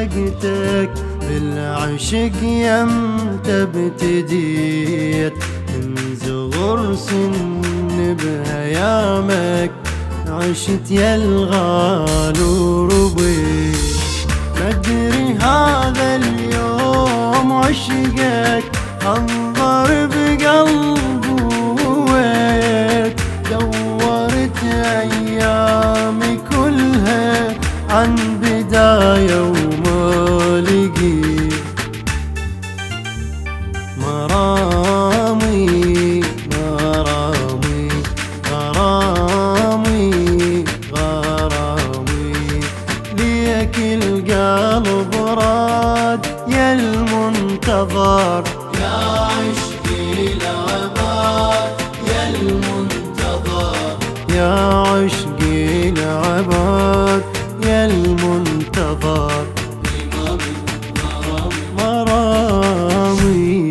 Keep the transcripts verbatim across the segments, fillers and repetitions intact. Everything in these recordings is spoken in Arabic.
اشتقتك بالعشق يمت ابتديت من صغر سن بهيامك عشت يا الغال وربيت مدري هذا اليوم عشقك انظر بقلبي ويت دورت ايامي كلها عن بداية وما لقيت مرامي مرامي غرامي غرامي ليك القلب راد يا المنتظر يا عشقي العباد يا المنتظر يا عشقي العباد يا المنتظر مرامي.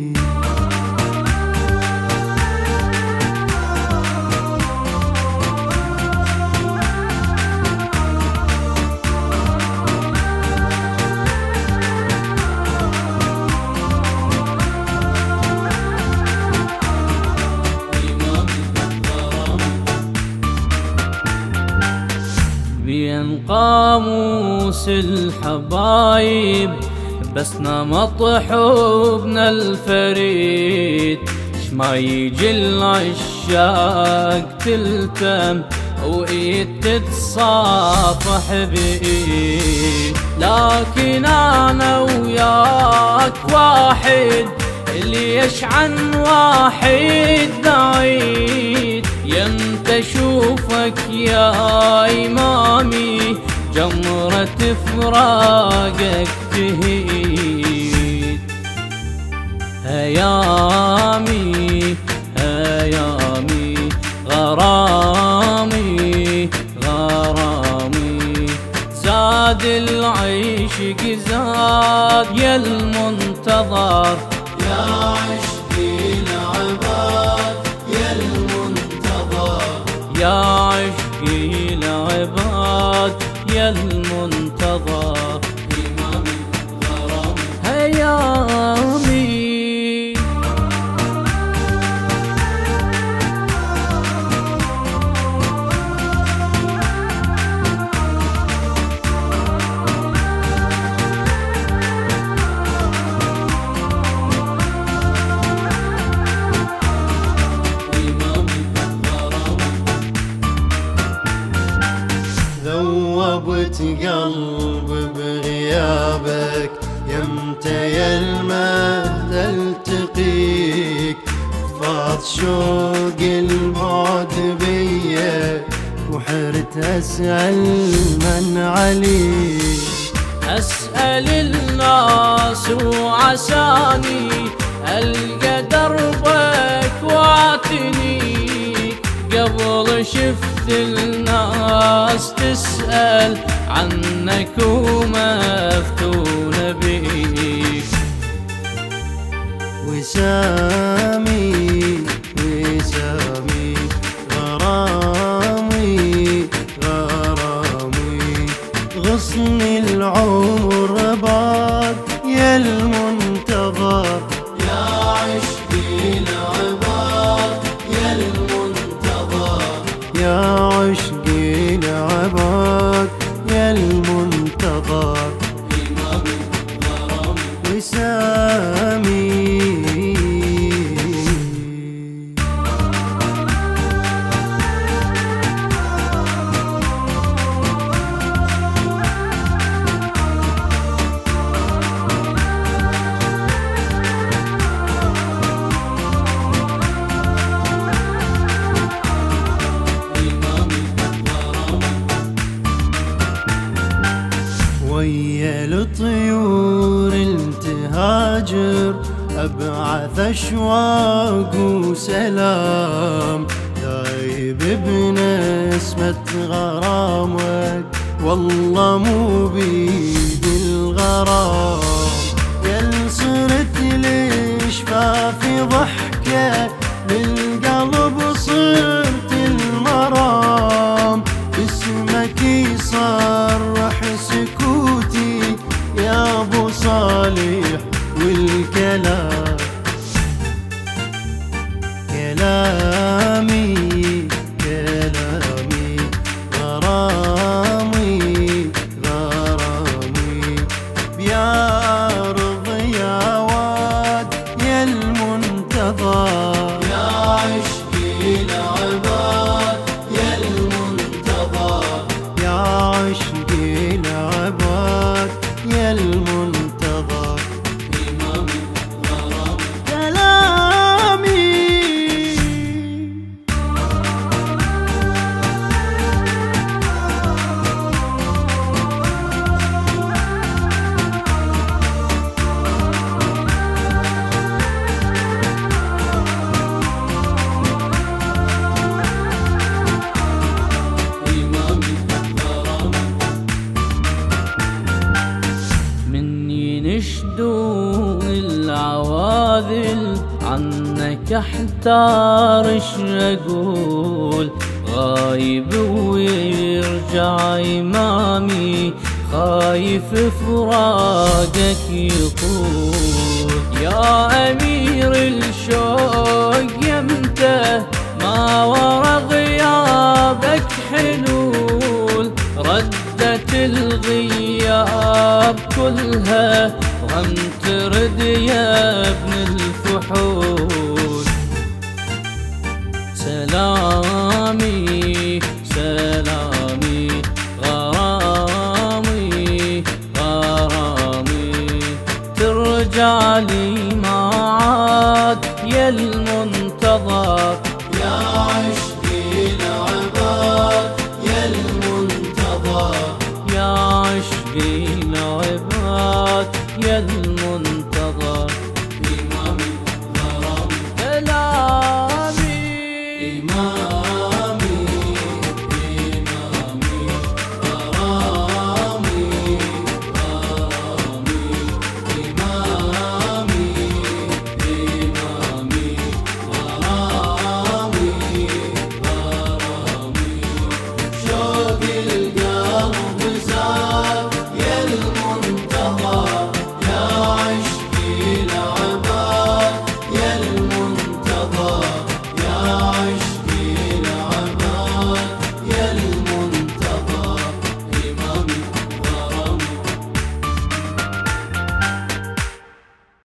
بين قاموس الحبايب بسنا مطحوبنا الفريد شما يجي العشاق تلتم وإيد تتصافح بإيد لكن أنا وياك واحد ليش عن واحد بعيد يمت اشوفك يا امامي جمرة فراقك تهيد هيامي هيامي غرامي غرامي زاد العيشق زاد يا المنتظر يا عشقي العباد يا المنتظر يا عشقي العباد يا المنتظر إمامي غرامي هيامي. ذوبت قلب بغيابك يمتى يا المهد التقيك فاض شوق البعد بيا وحرت اسأل من عليك أسأل الناس وعساني ألقى دربك وعاتنيك قبل شفت الناس تسأل عنك ومفتون بيك وسامي وسامي غرامي غرامي غصن العمر باد يا المنتظر يا عشقي العباد يا المنتظر يا عشقي العباد يا المنتظر إمامي غرامي وسامي ويا الطيور التهاجر أبعث أشواق وسلام دايب بنسمة غرامك والله مو بيد الغرام يل صرت ليش فافي ضحكة بالقلب صرت المرام اسمك يصرح سكوتي المنتظر يا عشقي لعبات يا المنتظر يا عشقي لعبات يا المنتظر إمامي غرامي كلامي ينشدون العواذل عنك احتار ايش اقول غايب ويرجع إمامي خايف فراقك يطول يا أمير الشوق يمته ما ورا غيابك حلول ردت الغياب كلها غم ترد يا ابن الفحول سلامي سلامي غرامي غرامي ترجع لي معاك يا